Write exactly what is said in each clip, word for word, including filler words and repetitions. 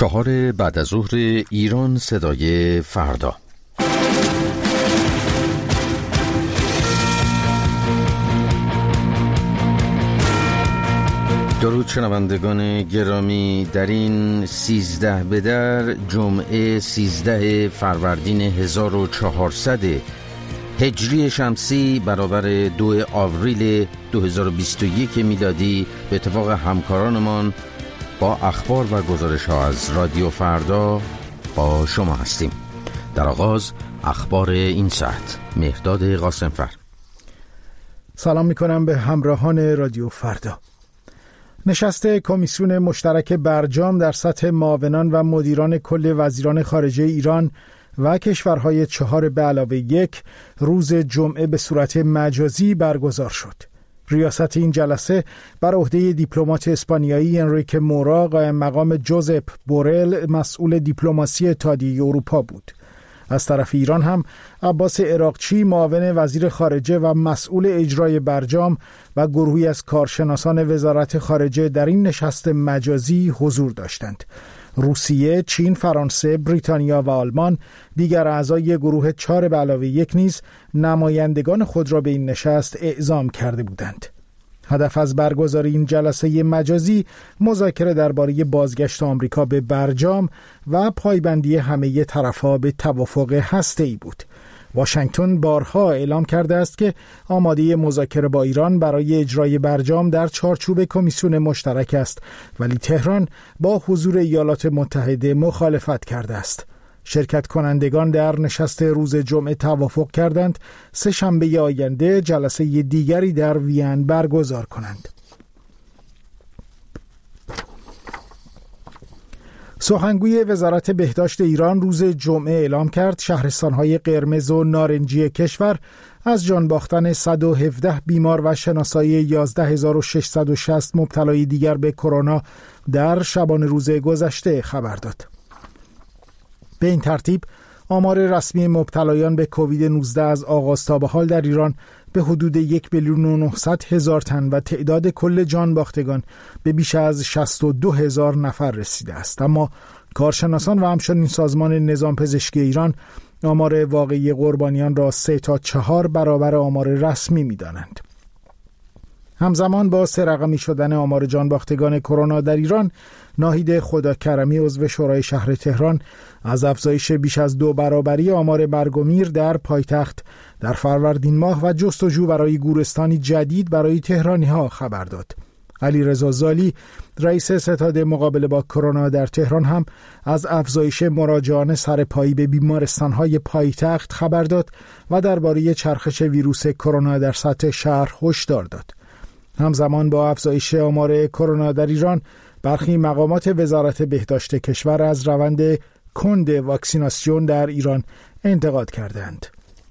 چهار بعد از ظهر ایران صدای فردا. درود شنوندگان گرامی، در این سیزده به در جمعه سیزده فروردین هزار و چهارصد هجری شمسی برابر دو آوریل دو هزار و بیست و یک میلادی به اتفاق همکارانمان با اخبار و گزارش ها از رادیو فردا با شما هستیم. در آغاز اخبار این ساعت، مهرداد قاسمفر. سلام میکنم به همراهان رادیو فردا. نشست کمیسیون مشترک برجام در سطح معاونان و مدیران کل وزیران خارجه ایران و کشورهای چهار به علاوه یک روز جمعه به صورت مجازی برگزار شد. ریاست این جلسه بر عهده دیپلمات اسپانیایی انریک مورا، قائم مقام جوزپ بورل مسئول دیپلماسی اتحادیه اروپا بود. از طرف ایران هم عباس عراقچی معاون وزیر خارجه و مسئول اجرای برجام و گروهی از کارشناسان وزارت خارجه در این نشست مجازی حضور داشتند. روسیه، چین، فرانسه، بریتانیا و آلمان دیگر اعضای گروه چهار به علاوه یک نیز نمایندگان خود را به این نشست اعزام کرده بودند. هدف از برگزاری این جلسه مجازی مذاکره درباره بازگشت آمریکا به برجام و پایبندی همه طرف‌ها به توافق هسته‌ای بود. واشنگتن بارها اعلام کرده است که آماده مذاکره با ایران برای اجرای برجام در چارچوب کمیسیون مشترک است، ولی تهران با حضور ایالات متحده مخالفت کرده است. شرکت کنندگان در نشست روز جمعه توافق کردند سه شنبه آینده جلسه دیگری در وین برگزار کنند. سخنگوی وزارت بهداشت ایران روز جمعه اعلام کرد شهرستان‌های قرمز و نارنجی کشور از جان باختن صد و هفده بیمار و شناسایی یازده هزار و ششصد و شصت مبتلای دیگر به کرونا در شبانه روز گذشته خبر داد. به این ترتیب آمار رسمی مبتلایان به کووید نوزده از آغاز تا به حال در ایران به حدود یک میلیون و نهصد هزار تن و تعداد کل جان باختگان به بیش از شصت و دو هزار نفر رسیده است. اما کارشناسان و همچنین سازمان نظام پزشکی ایران آمار واقعی قربانیان را سه تا چهار برابر آمار رسمی می‌دانند. همزمان با سه رقمی شدن آمار جان باختگان کرونا در ایران، ناهید خداکرمی عضو شورای شهر تهران از افزایش بیش از دو برابری آمار مرگ و میر در پایتخت در فروردین ماه و جستجو برای گورستانی جدید برای تهرانی‌ها خبر داد. علیرضا زالی، رئیس ستاد مقابله با کرونا در تهران، هم از افزایش مراجعان سرپایی به بیمارستان‌های پایتخت خبر داد و درباره چرخش ویروس کرونا در سطح شهر هشدار داد. همزمان با افزایش آمار کرونا در ایران، برخی مقامات وزارت بهداشت کشور از روند کند واکسیناسیون در ایران انتقاد کردند.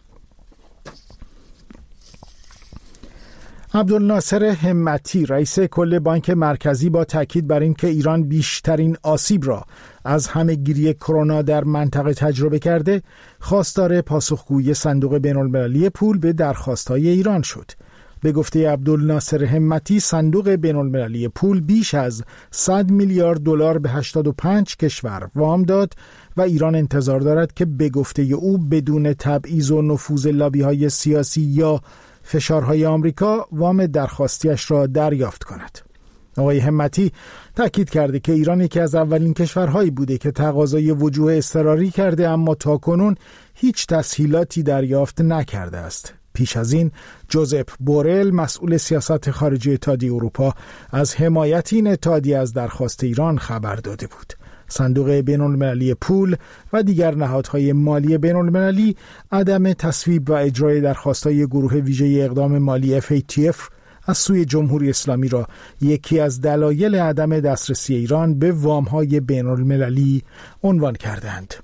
عبدالناصر همتی، رئیس کل بانک مرکزی، با تاکید بر این که ایران بیشترین آسیب را از همه‌گیری کرونا در منطقه تجربه کرده، خواستار پاسخگویی صندوق بین‌المللی پول به درخواست‌های ایران شد. به گفته عبدالناصر همتی، صندوق بین‌المللی پول بیش از صد میلیارد دلار به هشتاد و پنج کشور وام داد و ایران انتظار دارد که به گفته او بدون تبعیض و نفوذ لابی‌های سیاسی یا فشارهای آمریکا وام درخواستیش را دریافت کند. آقای همتی تأکید کرده که ایران یکی از اولین کشورهایی بوده که تقاضای وجوه اضطراری کرده، اما تاکنون هیچ تسهیلاتی دریافت نکرده است. پیش از این جوزپ بورل، مسئول سیاست خارجی اتحادیه اروپا، از حمایت این اتحادیه از درخواست ایران خبر داده بود. صندوق بین‌المللی پول و دیگر نهادهای مالی بین‌المللی عدم تصویب و اجرای درخواست‌های گروه ویژه اقدام مالی اف ای تی اف از سوی جمهوری اسلامی را یکی از دلایل عدم دسترسی ایران به وام‌های بین‌المللی عنوان کردند.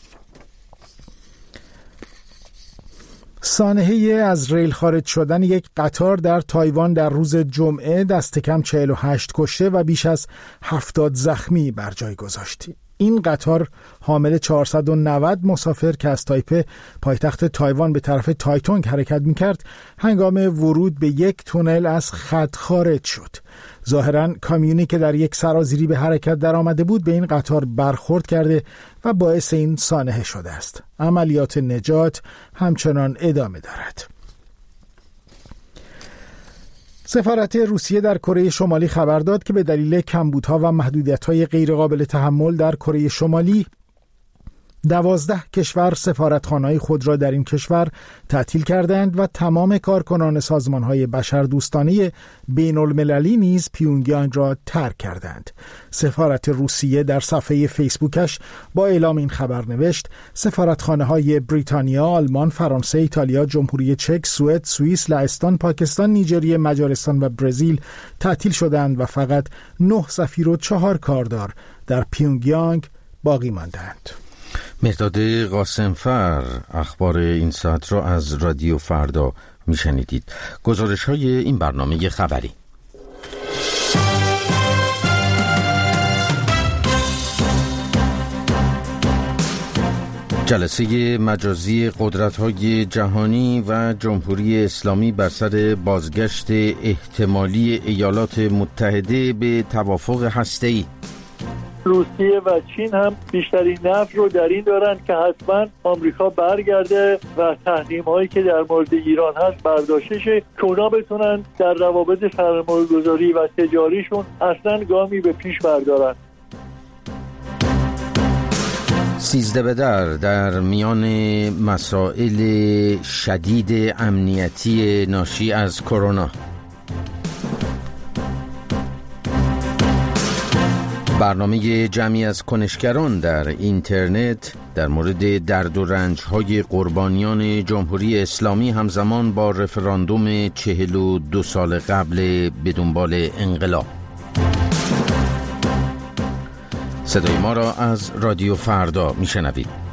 سانحه از ریل خارج شدن یک قطار در تایوان در روز جمعه دست کم چهل و هشت کشته و بیش از هفتاد زخمی بر جای گذاشت. این قطار حامل چهارصد و نود مسافر که از تایپه پایتخت تایوان به طرف تایتونگ حرکت می‌کرد، هنگام ورود به یک تونل از خط خارج شد. ظاهراً کامیونی که در یک سرازیری به حرکت در آمده بود به این قطار برخورد کرده و باعث این سانحه شده است. عملیات نجات همچنان ادامه دارد. سفارت روسیه در کره شمالی خبر داد که به دلیل کمبودها و محدودیت‌های غیرقابل تحمل در کره شمالی دوازده کشور سفارتخانه‌های خود را در این کشور تعطیل کردند و تمام کارکنان سازمان‌های بشردوستانه بین‌المللی نیز پیونگیانگ را ترک کردند. سفارت روسیه در صفحه فیسبوکش با اعلام این خبر نوشت: سفارتخانه‌های بریتانیا، آلمان، فرانسه، ایتالیا، جمهوری چک، سوئد، سوئیس، لهستان، پاکستان، نیجریه، مجارستان و برزیل تعطیل شدند و فقط نه سفیر و چهار کاردار در پیونگیانگ باقی ماندند. مهداد قاسمفر اخبار این ساعت را از رادیو فردا میشنیدید. گزارش های این برنامه خبری. جلسه مجازی قدرت‌های جهانی و جمهوری اسلامی بر سر بازگشت احتمالی ایالات متحده به توافق هسته‌ای. روسیه و چین هم بیشترین نفع رو در این دارن که حتما آمریکا برگرده و تحریم هایی که در مورد ایران هست برداشته شه که اونا بتونن در روابط سرمایه‌گذاری و تجاریشون اصلا گامی به پیش بردارن. سیزده به در در میان مسائل شدید امنیتی ناشی از کرونا. برنامه جمعی از کنشگران در اینترنت در مورد درد و رنج‌های قربانیان جمهوری اسلامی همزمان با رفراندوم چهل و دو سال قبل به دنبال انقلاب. صدای ما را از رادیو فردا میشنوید.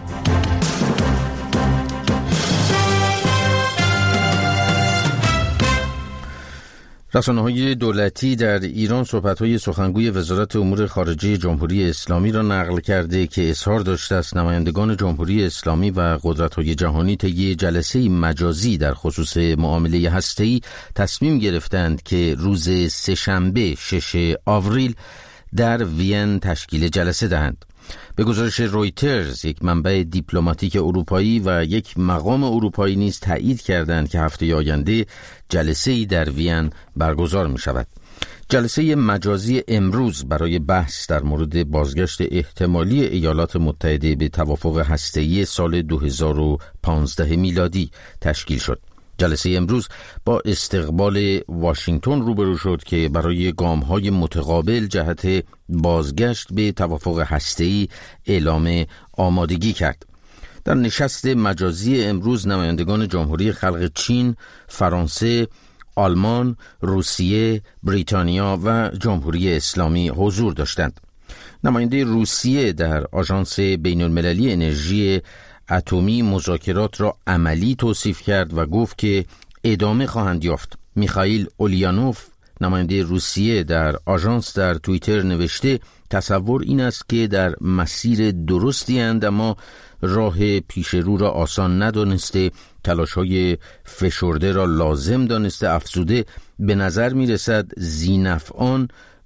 رسانه‌های دولتی در ایران صحبت‌های سخنگوی وزارت امور خارجه جمهوری اسلامی را نقل کرده که اظهار داشته است نمایندگان جمهوری اسلامی و قدرت‌های جهانی طی جلسه مجازی در خصوص معامله هسته‌ای تصمیم گرفتند که روز سه‌شنبه ششم آوریل در وین تشکیل جلسه دهند. به گزارش رویترز، یک منبع دیپلماتیک اروپایی و یک مقام اروپایی نیز تایید کردند که هفته آینده جلسه‌ای در وین برگزار می شود. جلسه مجازی امروز برای بحث در مورد بازگشت احتمالی ایالات متحده به توافق هسته‌ای سال دو هزار و پانزده میلادی تشکیل شد. جلسه امروز با استقبال واشنگتن روبرو شد که برای گام‌های متقابل جهت بازگشت به توافق هسته‌ای اعلام آمادگی کرد. در نشست مجازی امروز نمایندگان جمهوری خلق چین، فرانسه، آلمان، روسیه، بریتانیا و جمهوری اسلامی حضور داشتند. نماینده روسیه در آژانس بین‌المللی انرژی اتمی مذاکرات را عملی توصیف کرد و گفت که ادامه خواهند یافت. میخائیل اولیانوف نماینده روسیه در آژانس در توییتر نوشته تصور این است که در مسیر درستی اند اما راه پیش رو را آسان ندانسته، تلاش‌های فشرده را لازم دانسته. افزوده به نظر میرسد ذی‌نفعان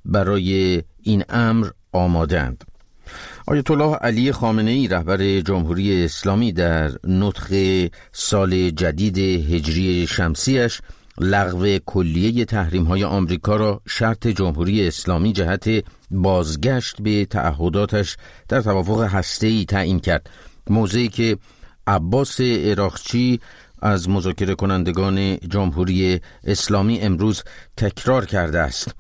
برای این امر آماده‌اند. آیت الله علی خامنه‌ای رهبر جمهوری اسلامی در نطق سال جدید هجری شمسیش لغو کلیه تحریم‌های آمریکا را شرط جمهوری اسلامی جهت بازگشت به تعهداتش در توافق هسته‌ای تعیین کرد، موضعی که عباس عراقچی از مذاکره کنندگان جمهوری اسلامی امروز تکرار کرده است.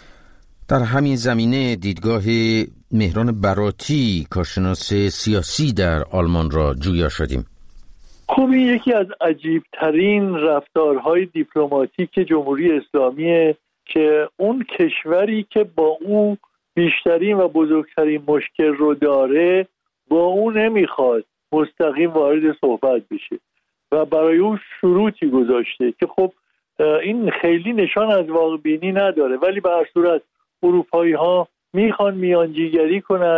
در همین زمینه دیدگاه مهران براتی کارشناس سیاسی در آلمان را جویا شدیم. خب این یکی از عجیبترین رفتارهای دیپلماتیک جمهوری اسلامیه که اون کشوری که با اون بیشترین و بزرگترین مشکل رو داره با اون نمیخواد مستقیم وارد صحبت بشه و برای اون شروطی گذاشته که خب این خیلی نشان از واقع بینی نداره، ولی به هر صورت اروپایی ها میخوان میانجیگری کنن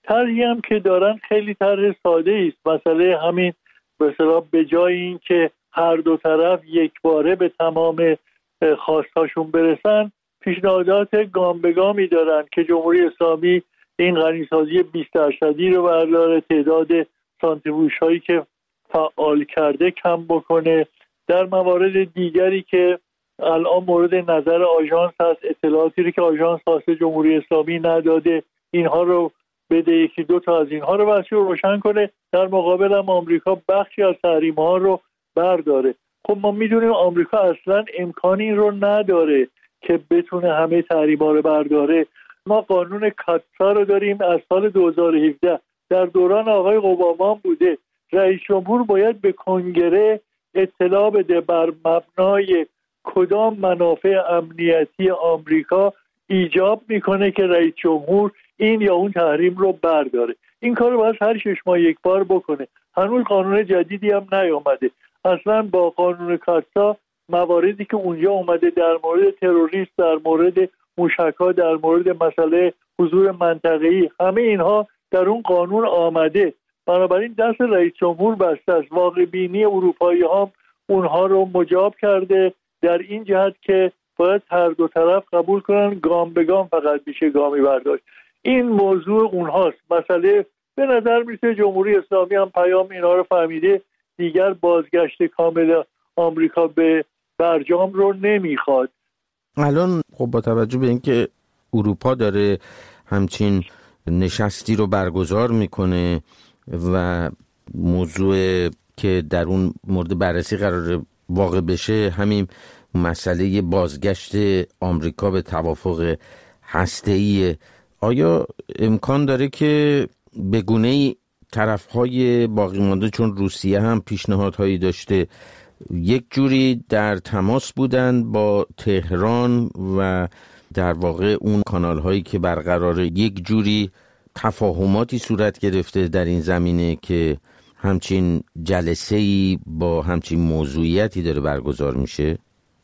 طرحی هم که دارن خیلی طرح ساده است. مسئله همین به اصطلاح به جای این که هر دو طرف یک باره به تمام خواستاشون برسن، پیشنهادات گام به گامی دارن که جمهوری اسلامی این غنیسازی بیست درصدی رو برداره، تعداد سانتریفیوژ هایی که فعال کرده کم بکنه. در موارد دیگری که الان مورد نظر آژانس هست، اطلاعاتی رو که آژانس واسه جمهوری اسلامی نداده اینها رو بده، یکی دو تا از اینها رو بحثی رو روشن کنه. در مقابل هم آمریکا بخشی از تحریم ها رو برداره. خب ما میدونیم آمریکا اصلا امکانی رو نداره که بتونه همه تحریم ها رو برداره. ما قانون کاتسا رو داریم از سال دو هزار و هفده، در دوران آقای اوباما بوده. رئیس جمهور باید به کنگره اطلاع بده بر مبنای کدام منافع امنیتی آمریکا ایجاب میکنه که رئیس جمهور این یا اون تحریم رو برداره. این کار رو باید هر شش ماه یک بار بکنه. هنوز قانون جدیدی هم نیامده. اصلا با قانون کاتسا مواردی که اونجا اومده در مورد تروریسم، در مورد موشک‌ها، در مورد مسئله حضور منطقه‌ای، همه اینها در اون قانون آمده. بنابراین دست رئیس جمهور بسته است. واقع بینی اروپایی ها اونها رو مجاب کرده در این جهت که باید هر دو طرف قبول کنن، گام به گام فقط میشه گامی برداشت. این موضوع اونهاست. مسئله به نظر میسه جمهوری اسلامی هم پیام اینا رو فهمیده، دیگر بازگشت کامل آمریکا به برجام رو نمیخواد. الان خب با توجه به اینکه اروپا داره همچین نشستی رو برگزار میکنه و موضوع که در اون مورد بررسی قرار واقع بشه همین مسئله بازگشت آمریکا به توافق هسته‌ای، آیا امکان داره که به گونه‌ای طرف‌های باقی مانده، چون روسیه هم پیشنهادهایی داشته، یک جوری در تماس بودن با تهران و در واقع اون کانال‌هایی که برقراره یک جوری تفاهماتی صورت گرفته در این زمینه که همچین جلسه‌ای با همچین موضوعیتی داره برگزار میشه؟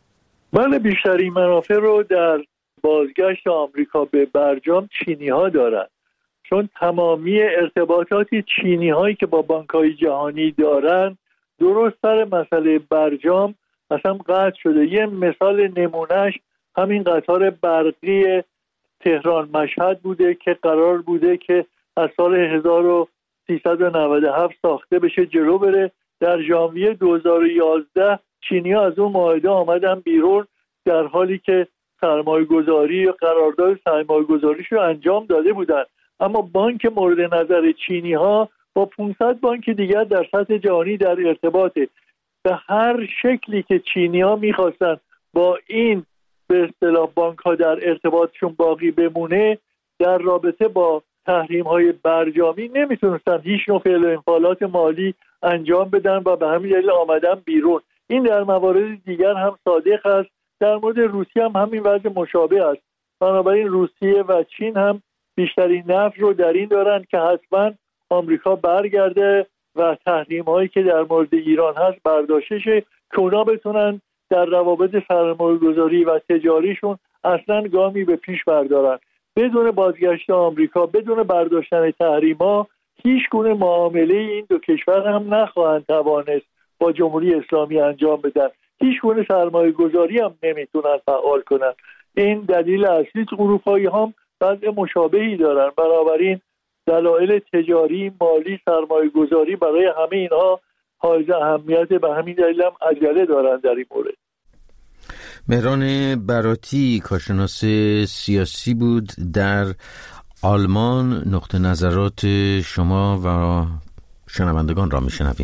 بله، بیشترین منافع رو در بازگشت آمریکا به برجام چینی ها دارن، چون تمامی ارتباطاتی چینی هایی که با بانک‌های جهانی دارن درست سر مسئله برجام اصلا قطع شده. یه مثال نمونهش همین قطار برقی تهران مشهد بوده که قرار بوده که از سال هزار و سیصد و نود و هفت ساخته بشه، جلو بره. در ژانویه دو هزار و یازده چینی‌ها از اون معاهده آمدن بیرون، در حالی که سرمایه‌گذاری یا قرارداد سرمایه‌گذاریش رو انجام داده بودن. اما بانک مورد نظر چینی‌ها با پانصد بانک دیگر در سطح جهانی در ارتباطه. به هر شکلی که چینی‌ها می‌خواستن با این به اصطلاح بانک‌ها در ارتباطشون باقی بمونه، در رابطه با تحریم‌های برجامی نمیتونستن هیچ نوع فعل و انفعالات مالی انجام بدن و به همین دلیل آمدن بیرون. این در موارد دیگر هم صادق است. در مورد روسیه هم همین وضع مشابه است. بنابراین روسیه و چین هم بیشترین نفع رو در این دارن که حتما آمریکا برگرده و تحریم‌هایی که در مورد ایران هست برداشته شه که اونا بتونن در روابط سرمایه‌گذاری و تجاریشون اصلا گامی به پیش بردارن. بدون بازگشت آمریکا، بدون برداشتن تحریم‌ها، هیچ گونه معامله این دو کشور هم نخواهند توانست با جمهوری اسلامی انجام بدن. هیچ گونه سرمایه گذاری هم نمیتونن فعال کنن. این دلیل اصلی اروپایی هم وضع مشابهی دارن. بنابراین دلایل تجاری، مالی، سرمایه گذاری برای همه اینها حائز اهمیت، به همین دلیل هم عجله دارن در این مورد. مهران براتی، کارشناس سیاسی بود در آلمان. نقطه نظرات شما و شنوندگان را میشنویم.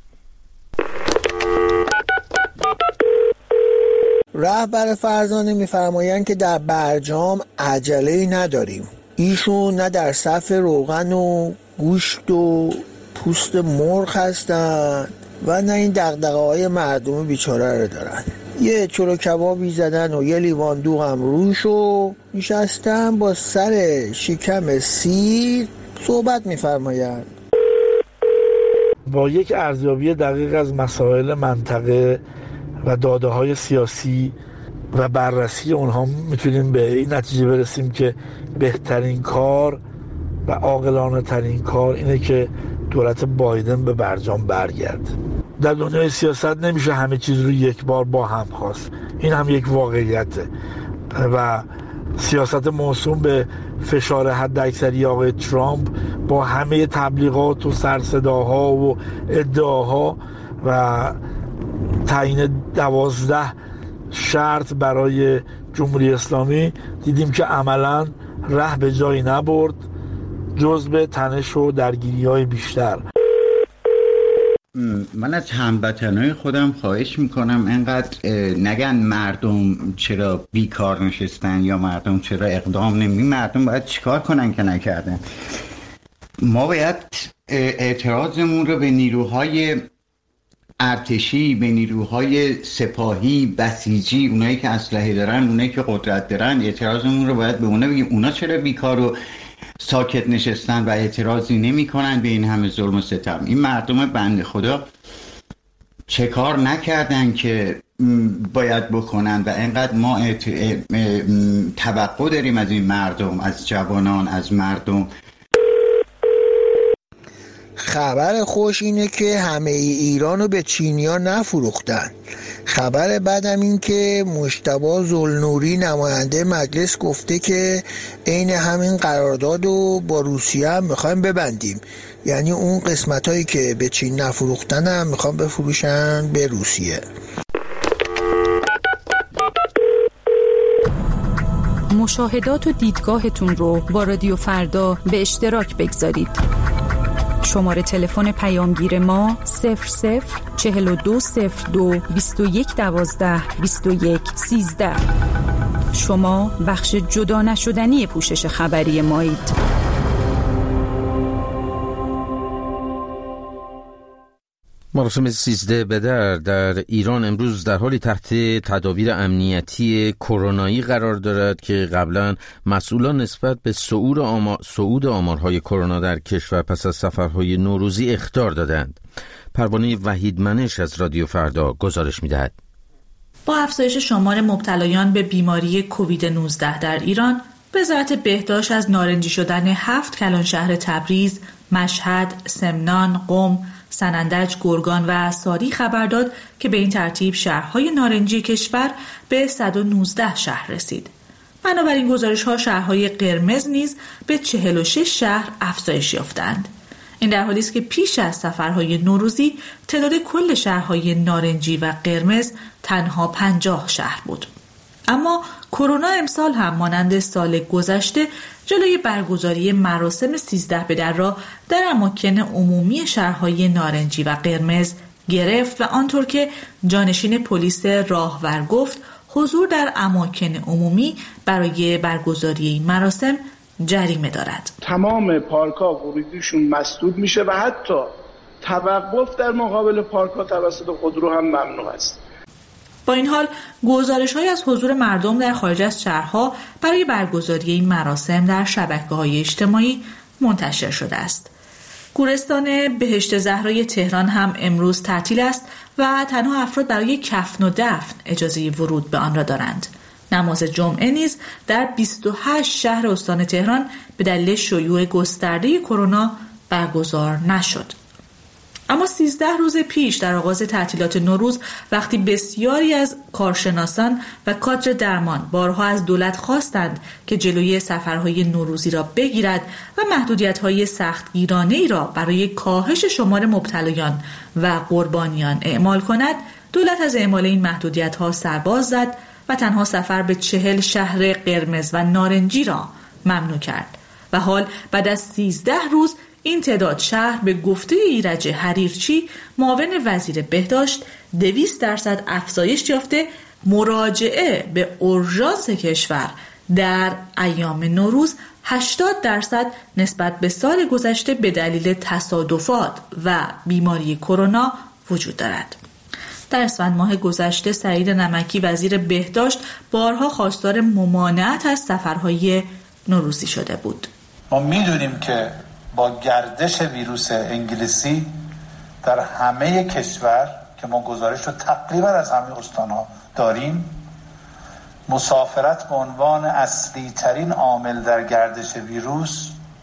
رهبر فرزانه میفرمایند که در برجام عجله‌ای نداریم. ایشون نه در صف روغن و گوشت و پوست مرغ هستن و نه این دغدغه‌های مردم بیچاره رو دارن. یه چلو کبابی زدن و یه لیوان دوغ هم روش و نشستن با سر شکم سیر صحبت میفرمایند. با یک ارزیابی دقیق از مسائل منطقه و داده‌های سیاسی و بررسی اونها میتونیم به این نتیجه برسیم که بهترین کار و عاقلانه ترین کار اینه که دولت بایدن به برجام برگرده. در دنیای سیاست نمیشه همه چیز رو یک بار با هم خواست، این هم یک واقعیته و سیاست موسوم به فشار حداکثری آقای ترامپ با همه تبلیغات و سرصداها و ادعاها و تعیین دوازده شرط برای جمهوری اسلامی دیدیم که عملاً ره به جایی نبرد جز به تنش و درگیری‌های بیشتر. من از هموطنای خودم خواهش میکنم انقدر نگن مردم چرا بیکار نشستن یا مردم چرا اقدام نمی، مردم باید چیکار کنن که نکردن. ما باید اعتراضمون رو به نیروهای ارتشی، به نیروهای سپاهی، بسیجی، اونایی که اسلحه دارن، اونایی که قدرت دارن، اعتراضمون رو باید به اونا بگیم اونا چرا بیکار و ساکت نشستن و اعتراضی نمی کنن به این همه ظلم و ستم. این مردم بنده خدا چه کار نکردن که باید بکنن و اینقدر ما اعت... توقع داریم از این مردم، از جوانان، از مردم. خبر خوش اینه که همه ای ایران رو به چینیا نفروختن. خبر بعدم این که مجتبی ذوالنوری نماینده مجلس گفته که عین همین قرارداد رو با روسیه هم میخوایم ببندیم، یعنی اون قسمت هایی که به چین نفروختن هم میخوام بفروشن به روسیه. مشاهدات و دیدگاهتون رو با رادیو فردا به اشتراک بگذارید. شماره تلفن پیامگیر ما صفر صفر چهل و دو صفر دو بیست و یک دوازده بیست و یک سیزده. شما بخش جدا نشدنی پوشش خبری مایید. مراسم سیزده بدر در ایران امروز در حالی تحت تدابیر امنیتی کرونایی قرار دارد که قبلا مسئولان نسبت به صعود آمار صعود آمارهای کرونا در کشور پس از سفرهای نوروزی اخطار دادند. پروانه وحید منش از رادیو فردا گزارش می‌دهد. با افزایش شمار مبتلایان به بیماری کووید نوزده در ایران، وزارت بهداشت از نارنجی شدن هفت کلان شهر تبریز، مشهد، سمنان، قم، سنندج، گرگان و ساری خبر داد که به این ترتیب شهرهای نارنجی کشور به صد و نوزده شهر رسید. بنابراین گزارش‌ها شهرهای قرمز نیز به چهل و شش شهر افزایش یافتند. این در حالی است که پیش از سفرهای نوروزی تعداد کل شهرهای نارنجی و قرمز تنها پنجاه شهر بود. اما کرونا امسال هم مانند سال گذشته جلوی برگزاری مراسم سیزده بدر را در اماکن عمومی شهرهای نارنجی و قرمز گرفت و آنطور که جانشین پلیس راهور گفت حضور در اماکن عمومی برای برگزاری این مراسم جریمه دارد. تمام پارک‌ها ورودیشون مسدود میشه و حتی توقف در مقابل پارک‌ها توسط خودرو هم ممنوع است. با این حال گزارش‌هایی از حضور مردم در خارج از شهرها برای برگزاری این مراسم در شبکه‌های اجتماعی منتشر شده است. گورستان بهشت زهرای تهران هم امروز تعطیل است و تنها افراد برای کفن و دفن اجازه ورود به آن را دارند. نماز جمعه نیز در بیست و هشت شهر استان تهران به دلیل شیوع گسترده کرونا برگزار نشد. اما سیزده روز پیش در آغاز تعطیلات نوروز، وقتی بسیاری از کارشناسان و کادر درمان بارها از دولت خواستند که جلوی سفرهای نوروزی را بگیرد و محدودیت‌های سختگیرانه‌ای را برای کاهش شمار مبتلایان و قربانیان اعمال کند، دولت از اعمال این محدودیت‌ها سرباز زد و تنها سفر به چهل شهر قرمز و نارنجی را ممنوع کرد و حال بعد از سیزده روز این تعداد شهر به گفته ایرج حریرچی معاون وزیر بهداشت دویست درصد افزایش یافته مراجعه به اورژانس کشور در ایام نوروز هشتاد درصد نسبت به سال گذشته به دلیل تصادفات و بیماری کرونا وجود دارد. در اسفند ماه گذشته سعید نمکی وزیر بهداشت بارها خواستار ممانعت از سفرهای نوروزی شده بود. ما میدونیم که با گردش ویروس انگلیسی در همه کشور که ما گزارش رو تقریبا از همه استان‌ها داریم، مسافرت به عنوان اصلی ترین عامل در گردش ویروس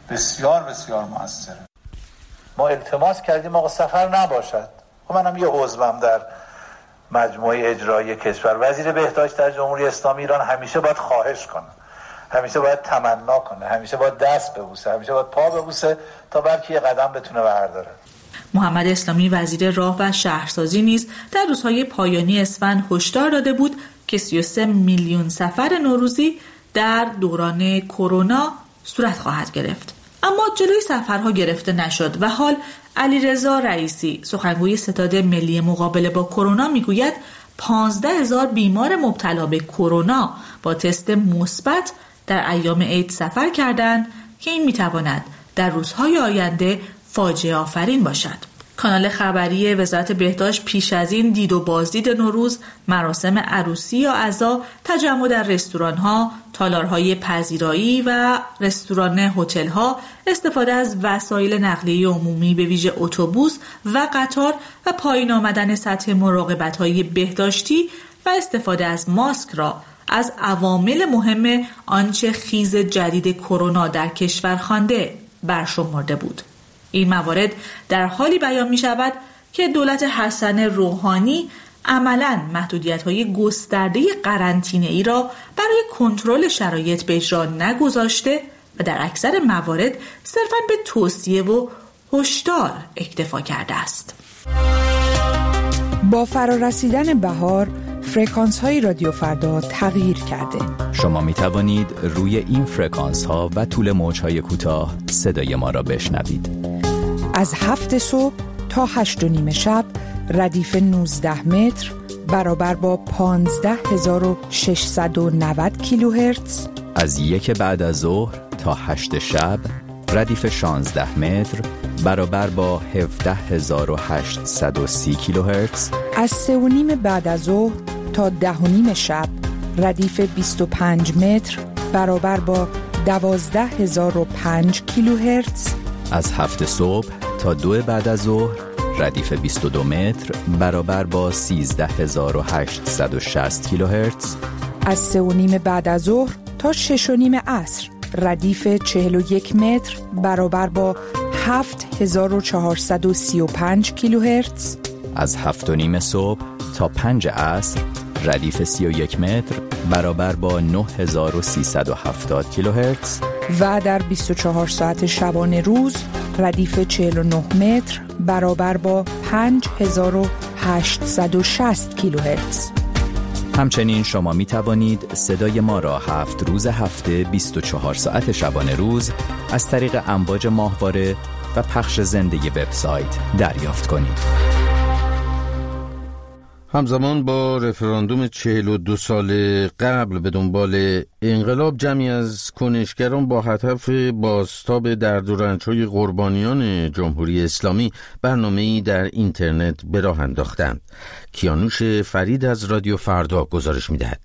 بسیار بسیار موثره. ما التماس کردیم آقا سفر نباشد. خب منم یه عضوم در مجموعه اجرایی کشور. وزیر بهداشت در جمهوری اسلامی ایران همیشه باید خواهش کنه، همیشه باید تمنا کنه، همیشه باید دست ببوسه، همیشه باید پا ببوسه تا بلکه یه قدم بتونه برداره. محمد اسلامی وزیر راه و شهرسازی نیز در روزهای پایانی اسفند هشدار داده بود که سی و سه میلیون سفر نوروزی در دوران کرونا صورت خواهد گرفت. اما جلوی سفرها گرفته نشد و حال علیرضا رئیسی سخنگوی ستاد ملی مقابله با کرونا میگوید پانزده هزار بیمار مبتلا به کرونا با تست مثبت در ایام عید سفر کردند که این میتواند در روزهای آینده فاجعه آفرین باشد. کانال خبری وزارت بهداشت پیش از این دید و بازدید نوروز، مراسم عروسی یا عزا، تجمع در رستوران‌ها، تالارهای پذیرایی و رستوران هتل‌ها، استفاده از وسایل نقلیه عمومی به ویژه اتوبوس و قطار و پایین آمدن سطح مراقبت‌های بهداشتی و استفاده از ماسک را از عوامل مهم آنچه خیز جدید کرونا در کشور خوانده برشمرده بود. این موارد در حالی بیان می شود که دولت حسن روحانی عملاً محدودیت‌های گسترده قرنطینه‌ای را برای کنترل شرایط به اجرا نگذاشته و در اکثر موارد صرفاً به توصیه و هشدار اکتفا کرده است. با فرارسیدن بهار، فرکانس‌های رادیو فردا تغییر کرده. شما می توانید روی این فرکانس‌ها و طول موج‌های کوتاه صدای ما را بشنوید. از هفت صبح تا هشت و نیم شب ردیف نوزده متر برابر با پانزده هزار و ششصد و نود کیلوهرتز. از یک بعد از ظهر تا هشت شب ردیف شانزده متر برابر با هفده هزار و هشتصد و سی کیلوهرتز. از سه و نیم بعد از ظهر تا ده و نیم شب ردیف بیست و پنج متر برابر با دوازده هزار و پنج کیلوهرتز. از هفت صبح تا دو بعد از ظهر ردیف بیست و دو متر برابر با سیزده هزار و هشتصد و شصت کیلوهرتز. از سه و نیم بعد از ظهر تا شش و نیم عصر ردیف چهل و یک متر برابر با هفت هزار و چهارصد و سی و پنج کیلوهرتز. از هفت و نیم صبح تا پنج عصر ردیف سی و یک متر برابر با نه هزار و سیصد و هفتاد کیلوهرتز. و در بیست و چهار ساعت شبانه روز ردیف چهل و نه متر برابر با پنج هزار و هشتصد و شصت کیلوهرتز. همچنین شما می توانید صدای ما را هفت روز هفته بیست و چهار ساعت شبانه روز از طریق امواج ماهواره و پخش زنده وبسایت دریافت کنید. همزمان با رفراندوم چهل و دو سال قبل به دنبال انقلاب، جمعی از کنشگران با هدف بازتاب درد و رنج‌های قربانیان جمهوری اسلامی برنامه‌ای در اینترنت به راه انداختند. کیانوش فرید از رادیو فردا گزارش می‌دهد.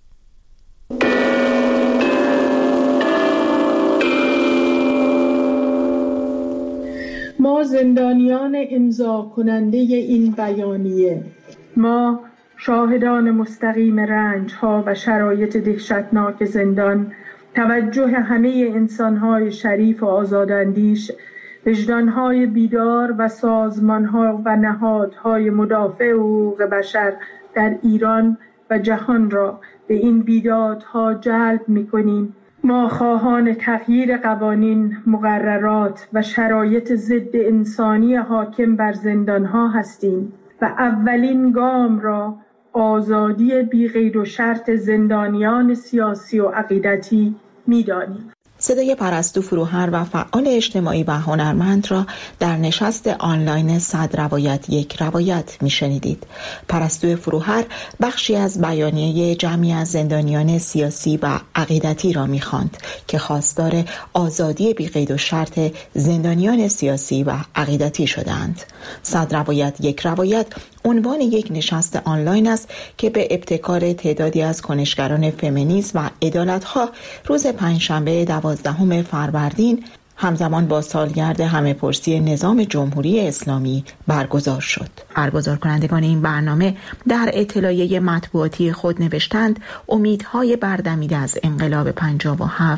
ما زندانیان امضا کننده این بیانیه، ما شاهدان مستقیم رنج‌ها و شرایط دهشتناک زندان، توجه همه انسان‌های شریف و آزاداندیش، وجدان‌های بیدار و سازمان‌ها و نهادهای مدافع حقوق بشر در ایران و جهان را به این بیدادها جلب می‌کنیم. ما خواهان تغییر قوانین، مقررات و شرایط ضد انسانی حاکم بر زندان‌ها هستیم و اولین گام را آزادی بی قید و شرط زندانیان سیاسی و عقیدتی می‌دانیم. صدای پرستو فروهر و فعال اجتماعی و هنرمند را در نشست آنلاین صد روایت یک روایت میشنیدید. پرستو فروهر بخشی از بیانیه جمعی از زندانیان سیاسی و عقیدتی را میخواند که خواستار آزادی بی قید و شرط زندانیان سیاسی و عقیدتی شدند. صد روایت یک روایت عنوان یک نشست آنلاین است که به ابتکار تعدادی از کنشگران فمینیسم و عدالت‌ها روز پنجشنبه دوازدهم فروردین همزمان با سالگرد همه‌پرسی نظام جمهوری اسلامی برگزار شد. برگزار کنندگان این برنامه در اطلاعیه مطبوعاتی خود نوشتند امیدهای بردمیده از انقلاب پنجاه و هفت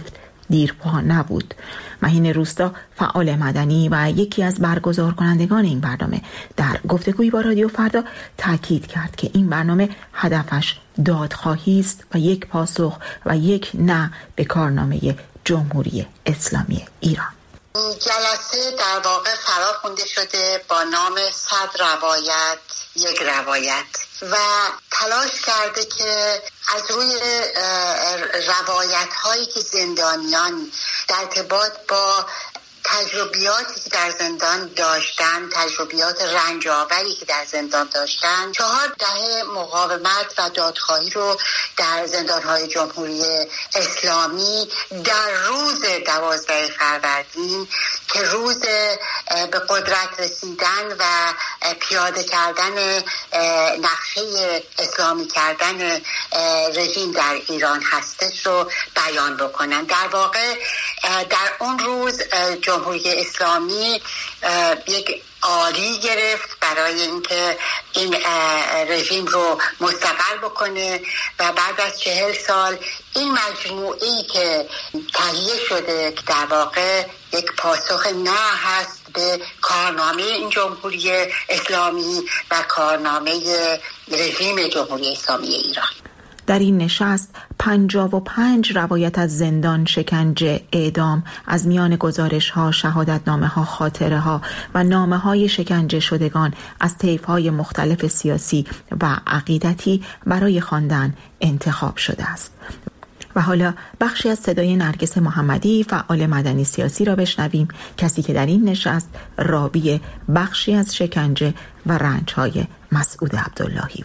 دیرپا نبود. مهین روستا فعال مدنی و یکی از برگزار کنندگان این برنامه در گفتگویی با رادیو فردا تاکید کرد که این برنامه هدفش دادخواهی است و یک پاسخ و یک نه به کارنامه جمهوری اسلامی ایران. جلسه در واقع فرا خوانده شده با نام صد روایت یک روایت و تلاش کرده که از روی روایت هایی که زندانیان در ارتباط با تجربیاتی که در زندان داشتن، تجربیات رنج‌آوری که در زندان داشتن، چهار دهه مقاومت و دادخواهی رو در زندان‌های جمهوری اسلامی در روز دوازده فروردین که روز به قدرت رسیدن و پیاده کردن نقشه اسلامی کردن رژیم در ایران هستش رو بیان بکنن. در واقع در اون روز جمهوری اسلامی یک آری گرفت برای اینکه این رژیم رو مستقر بکنه و بعد از چهل سال این مجموعه‌ای که تهیه شده که در واقع یک پاسخ نه هست به کارنامه این جمهوری اسلامی و کارنامه رژیم جمهوری اسلامی ایران. در این نشست پنجاه و پنج روایت از زندان، شکنجه، اعدام، از میان گزارش ها، شهادت نامه ها، خاطره ها و نامه های شکنجه شدگان از طیف های مختلف سیاسی و عقیدتی برای خواندن انتخاب شده است. و حالا بخشی از صدای نرگس محمدی فعال مدنی سیاسی را بشنویم، کسی که در این نشست راوی بخشی از شکنجه و رنج های مسعود عبداللهی.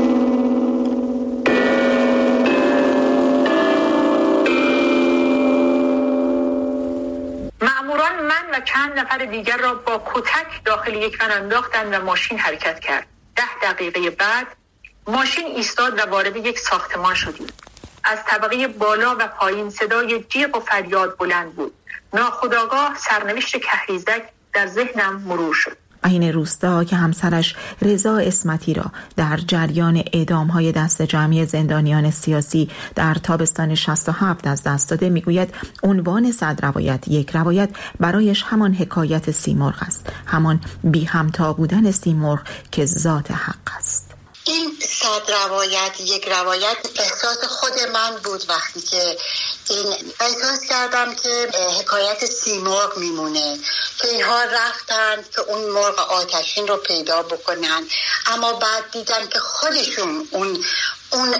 من و چند نفر دیگر را با کتک داخل یک ون انداختند و ماشین حرکت کرد. ده دقیقه بعد ماشین ایستاد و وارد یک ساختمان شدیم. از طبقه بالا و پایین صدای جیغ و فریاد بلند بود. ناخودآگاه سرنوشت کهریزک در ذهنم مرور شد. مهین روستا که همسرش رضا اسمتی را در جریان اعدام‌های دست جمعی زندانیان سیاسی در تابستان شصت و هفت از دست داده، میگوید عنوان صد روایت یک روایت برایش همان حکایت سیمرغ است، همان بی همتا بودن سیمرغ که ذات حق است. این صد روایت یک روایت احساس خود من بود وقتی که این احساس کردم که حکایت سیمرغ میمونه که اینها رفتند که اون مرغ آتشین رو پیدا بکنن، اما بعد دیدم که خودشون اون اون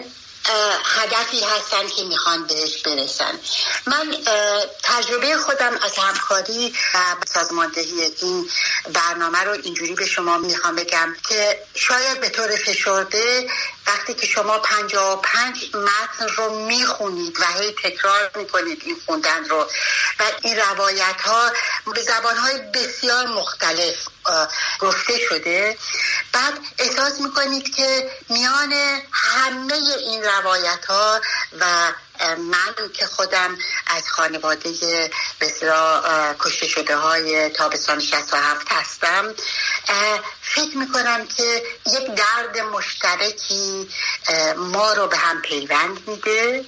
هدفی هستن که میخوان بهش برسن. من تجربه خودم از همکاری و سازماندهی این برنامه رو اینجوری به شما میخوام بگم که شاید به طور فشرده وقتی که شما پنجاه و پنج متن رو میخونید و هی تکرار میکنید این خوندن رو و این روایت ها به زبان های بسیار مختلف گفته شده، بعد احساس میکنید که میان همه این روایت ها و من که خودم از خانواده بسیار کشته شده های تابستان شصت و هفت هستم، فکر میکنم که یک درد مشترکی ما رو به هم پیوند میده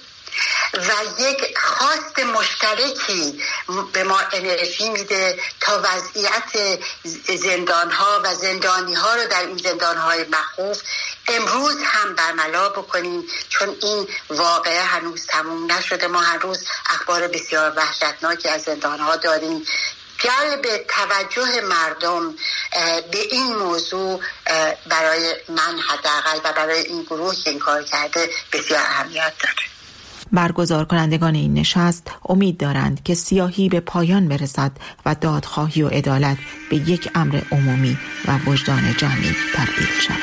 و یک خواست مشترکی به ما انرژی میده تا وضعیت زندانها و زندانیها رو در این زندانهای مخوف امروز هم برملا بکنیم، چون این واقعه هنوز تموم نشده. ما هر روز اخبار بسیار وحشتناکی از زندانها داریم. جلب توجه مردم به این موضوع برای من حداقل و برای این گروه که این کار کرده بسیار اهمیت داره. برگزار کنندگان این نشست امید دارند که سیاهی به پایان برسد و دادخواهی و عدالت به یک امر عمومی و وجدان جمعی تبدیل شود.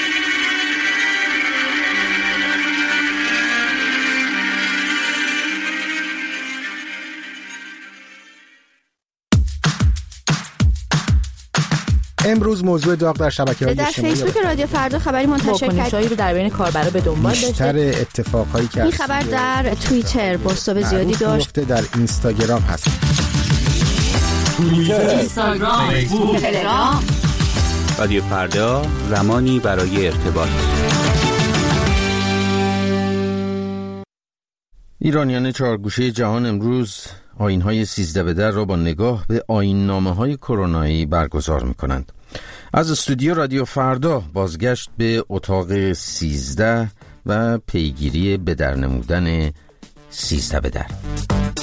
امروز موضوع داغ در شبکه‌های اجتماعی در فیسبوک رادیو فردا خبری منتشر کرد واکنش‌هایی رو در بین کاربرا به دنبال داشته. بیشتر اتفاقایی که این خبر در توییتر بازتاب زیادی داشت. در اینستاگرام هست. اینستاگرام، فیسبوک، تلگرام. رادیو فردا، زمانی برای ارتباط. ایرانیان چهارگوشه جهان امروز آیین‌های سیزده به در را با نگاه به آیین‌نامه‌های کرونایی برگزار می‌کنند. از استودیو رادیو فردا بازگشت به اتاق سیزده و پیگیری به در نمودن سیزده به در.